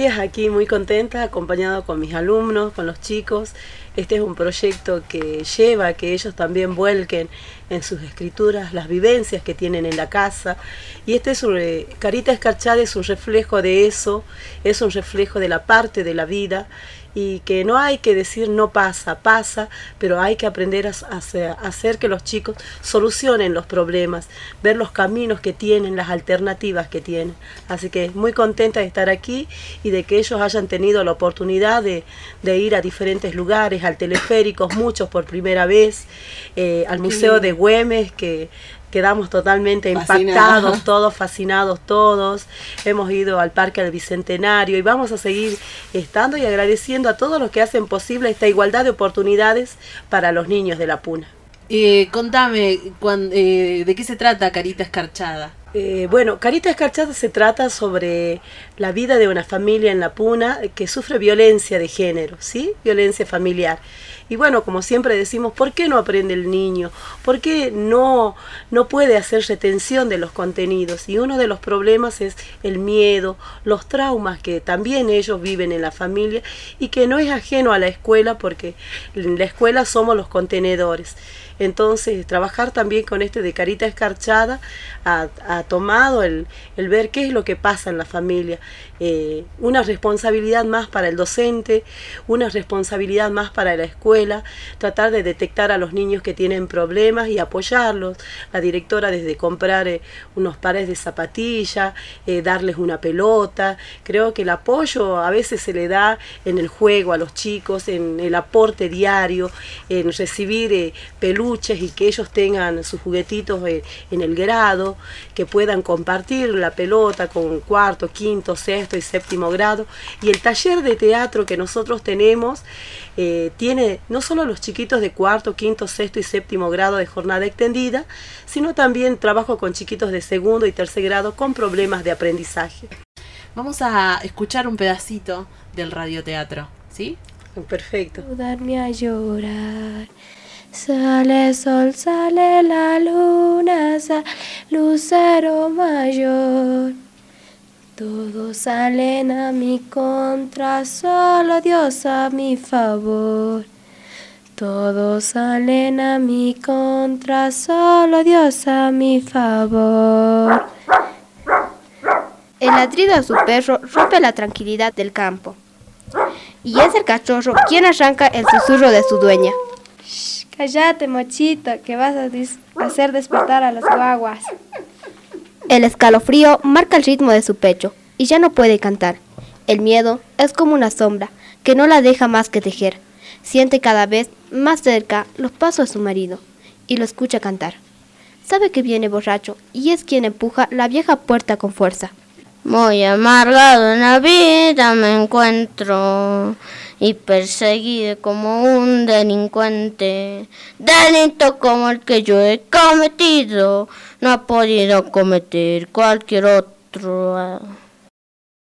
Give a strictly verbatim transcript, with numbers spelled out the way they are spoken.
días aquí muy contenta, acompañado con mis alumnos, con los chicos. Este es un proyecto que lleva a que ellos también vuelquen en sus escrituras las vivencias que tienen en la casa. Y este es un, eh, Carita Escarchada es un reflejo de eso, es un reflejo de la parte de la vida, y que no hay que decir no pasa, pasa, pero hay que aprender a, a, a hacer que los chicos solucionen los problemas, ver los caminos que tienen, las alternativas que tienen. Así que muy contenta de estar aquí y de que ellos hayan tenido la oportunidad de, de ir a diferentes lugares, al teleférico, muchos por primera vez, eh, al Museo de Güemes, que quedamos totalmente impactados, Fascinado. todos, fascinados todos. Hemos ido al Parque del Bicentenario y vamos a seguir estando y agradeciendo a todos los que hacen posible esta igualdad de oportunidades para los niños de la Puna. Eh, contame, cuan, eh, ¿de qué se trata Carita Escarchada? Eh, bueno, Carita Escarchada se trata sobre la vida de una familia en la Puna que sufre violencia de género, ¿sí? Violencia familiar. Y bueno, como siempre decimos, ¿por qué no aprende el niño? ¿Por qué no, no puede hacer retención de los contenidos? Y uno de los problemas es el miedo, los traumas que también ellos viven en la familia y que no es ajeno a la escuela, porque en la escuela somos los contenedores. Entonces, trabajar también con este de Carita Escarchada ha, ha tomado el, el ver qué es lo que pasa en la familia. Eh, una responsabilidad más para el docente, una responsabilidad más para la escuela, tratar de detectar a los niños que tienen problemas y apoyarlos. La directora desde comprar eh, unos pares de zapatillas, eh, darles una pelota. Creo que el apoyo a veces se le da en el juego a los chicos, en el aporte diario, en recibir eh, peluches y que ellos tengan sus juguetitos eh, en el grado, que puedan compartir la pelota con cuarto, quinto, sexto y séptimo grado. Y el taller de teatro que nosotros tenemos eh, tiene no solo los chiquitos de cuarto, quinto, sexto y séptimo grado de jornada extendida, sino también trabajo con chiquitos de segundo y tercer grado con problemas de aprendizaje. Vamos a escuchar un pedacito del radioteatro, ¿sí? Perfecto. Ayudarme a llorar. Sale sol, sale la luna, sale lucero mayor. Todos salen a mi contra, solo Dios a mi favor. Todos salen a mi contra, solo Dios a mi favor. El ladrido de su perro rompe la tranquilidad del campo. Y es el cachorro quien arranca el susurro de su dueña. Shh, cállate, mochito, que vas a dis- hacer despertar a las guaguas. El escalofrío marca el ritmo de su pecho y ya no puede cantar. El miedo es como una sombra que no la deja más que tejer. Siente cada vez más cerca los pasos de su marido y lo escucha cantar. Sabe que viene borracho y es quien empuja la vieja puerta con fuerza. Muy amargado en la vida me encuentro y perseguido como un delincuente. Delito como el que yo he cometido no ha podido cometer cualquier otro.